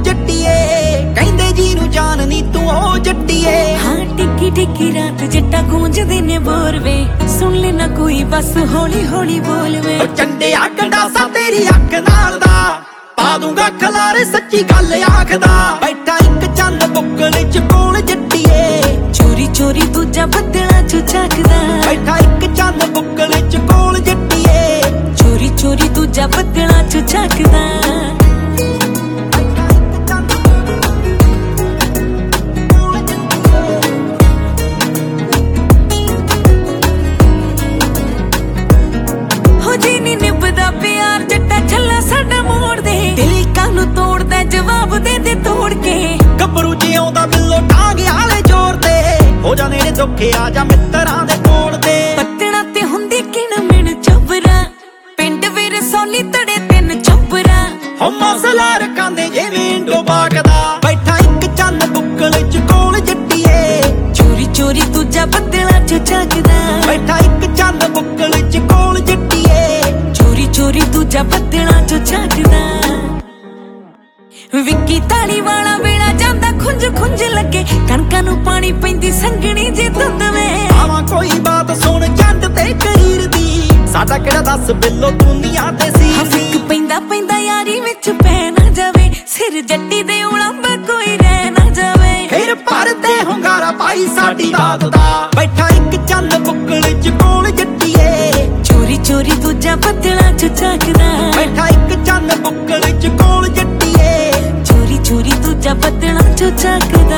ਜੱਟੀਏ ਕਹਿੰਦੇ ਜੀ ਨੂੰ ਜਾਨ ਨੀ ਤੂੰ ਉਹ ਜੱਟੀਏ। ਹਾਂ ਟਿੱਕੀ ਟਿੱਕੀ ਰਾਤ ਜੱਟਾ ਗੂੰਜਦੇ ਨੇ ਬੋਰ ਵੇ ਸੁਣ ਲੈ ਨਾ ਕੋਈ ਬਸ ਹੌਲੀ ਹੌਲੀ ਬੋਲ ਵੇ। ਉਹ ਚੰਡਿਆ ਗੰਡਾਸਾ ਤੇਰੀ ਅੱਖ ਨਾਲ ਦਾ ਪਾ ਦੂੰਗਾ ਖਲਾਰੇ ਸੱਚੀ ਗੱਲ ਆਖਦਾ। ਬੈਠਾ ਇੱਕ ਚੰਨ ਬੁੱਕਲ ਚ ਕੋਲ ਜੱਟੀਏ ਚੋਰੀ ਚੋਰੀ ਦੂਜਾ ਬੱਦਲਾਂ ਚ ਝਾਕਦਾ। ਬੈਠਾ ਇੱਕ ਚੰਨ ਬੁੱਕਲ ਚ ਕੋਲ ਜੱਟੀਏ ਚੋਰੀ ਚੋਰੀ ਦੂਜਾ ਬੱਦਲਾਂ ਚ ਝਾਕਦਾ। ਹੋ ਜੀ ਨੀ ਨਿਭਦਾ ਪਿਆਰ ਜੱਟਾ ਛੱਲਾ ਸਾਡਾ ਮੋੜ ਦੇ ਦਿਲ ਕਾਨੂੰ ਤੋੜਦਾ ਜਵਾਬ ਦੇ ਦੇ ਤੋੜ ਕੇ। ਗੱਭਰੂ ਜਿਉਂਦਾ ਬਿੱਲੋ ਟਾਂਗੇ ਆਲੇ ਜ਼ੋਰ ਤੇ ਹੋ ਜਾ ਨੇੜੇ ਦੁੱਖੇ ਆ ਜਾ ਮਿੱਤਰਾਂ ਦੇ ਕੋਲ ਦੇ। ਪੱਤਣਾ ਤੇ ਹੁੰਦੀ ਕਿਣ ਮਿਣ ਚੱਬਰਾ ਪਿੰਡ ਵੀਰ ਸੋਲੀ ਤੜੇ ਤਿੰਨ ਚੱਬਰਾ। ਹੋ ਮਸਲਾ ਰਕਾਂਦੇ ਜਿਵੇਂ ਡੋਬਾਕਦਾ। ਬੈਠਾ ਇੱਕ ਚੰਨ ਬੁੱਕਲ ਚ ਕੋਲ ਜੱਟੀਏ ਚੋਰੀ ਚੋਰੀ ਦੂਜਾ ਬੱਦਲਾਂ ਚ ਝਾਕਦਾ। ਬੈਠਾ ਇੱਕ ਚੰਨ ਬੁੱਕਲ ਚ ਕੋਲ ਜੱਟੀਏ ਚੋਰੀ ਚੋਰੀ ਦੂਜਾ ਬੱਦਲਾਂ ਚ ਝਾਕਦਾ। ਵਿੱਕੀ ਤਾਲੀ ਵਾਲਾ ਵੇਲਾ ਜਾਂਦਾ ਖੁੰਝ ਖੁੰਝ ਲੱਗੇ ਕਣਕਾਂ ਨੂੰ ਪਾਣੀ ਪੈਂਦੀ ਸੰਗਣੀ ਜੇ ਧੁੰਦ ਵੇ। ਆਵਾਂ ਕੋਈ ਬਾਤ ਸੁਣ ਚੰਦ ਤੇ ਕਰੀਰ ਦੀ ਸਾਡਾ ਕਿਹੜਾ ਦੱਸ ਬਿੱਲੋ ਦੁਨੀਆ ਤੇ ਸੀ। ਹਫਿਕ ਪੈਂਦਾ ਪੈਂਦਾ ਯਾਰੀ ਵਿੱਚ ਪੈ ਨਾ ਜਾਵੇ ਸਿਰ ਜੱਟੀ ਦੇ ਉਲੰਬਾ ਕੋਈ ਰਹਿ ਨਾ ਜਾਵੇ। ਫਿਰ ਭਰਦੇ ਹੁੰਗਾਰਾ ਪਾਈ ਸਾਡੀ ਦਾਤ ਦਾ। ਬੈਠਾ ਇੱਕ ਚੰਨ ਬੁੱਕਲ ਚ ਕੋਲ ਜੱਟੀਏ ਚੋਰੀ ਚੋਰੀ ਦੂਜਾ ਬੱਦਲਾਂ ਚ ਝਾਕਦਾ। ਬੈਠਾ ਇੱਕ ਚੰਨ ਬੁੱਕਲ ਚ ਕੋਲ ਜੱਟੀਏ ਚੋਰੀ ਚੋਰੀ ਦੂਜਾ ਬੱਦਲਾਂ ਚ ਝਾਕਦਾ।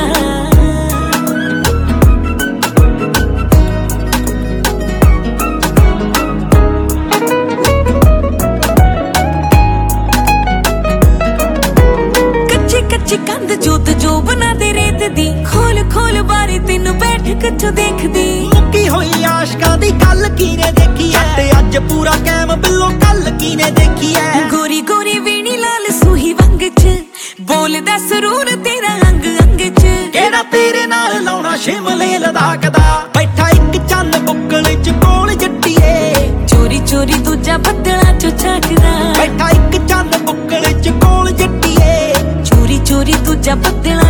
ਕੱਚੀ ਕੰਧ ਜੋਤ ਜੋ ਬਣਾ ਦੇ ਰੇਤ ਦੀ ਖੋਲ ਖੋਲ ਬਾਰੇ ਤੈਨੂੰ ਬੈਠ ਕਿੱਥੋਂ ਦੇਖਦੀ। ਮੁੱਕੀ ਹੋਈ ਆਸ਼ਕਾਂ ਦੀ ਗੱਲ ਕੀਨੇ ਦੇਖੀ ਐ ਤੇ ਅੱਜ ਪੂਰਾ ਕੈਮ ਬਿੱਲੋ ਕੱਲ ਕੀਨੇ ਦੇਖੀ ਐ। ਗੋਰੀ ਗੋਰੀ ਵੀਣੀ ਲਾਲ ਸੂਹੀ ਵੰਗ ਚ ਬੋਲਦਾ ਸਰੂਰ ਤੇਰਾ ਅੰਗ ਅੰਗ ਚ। ਕਿਹੜਾ ਤੇਰੇ ਨਾਲ ਲਾਉਣਾ ਸ਼ਿਮਲੇ ਲਦਾਖ ਦਾ। ਬੈਠਾ ਇੱਕ ਚੰਨ ਬੁੱਕਲ ਚ ਕੋਲ ਜੱਟੀਏ ਚੋਰੀ ਚੋਰੀ ਦੂਜਾ ਬੱਦਲਾਂ ਚ ਝਾਕਦਾ। ਬੈਠਾ ਇੱਕ ਚੰਨ ਬੁੱਕਲ ਚ ਕੋਲ ਜੱਟੀਏ ਚੋਰੀ ਚੋਰੀ ਦੂਜਾ ਬੱਦਲਾਂ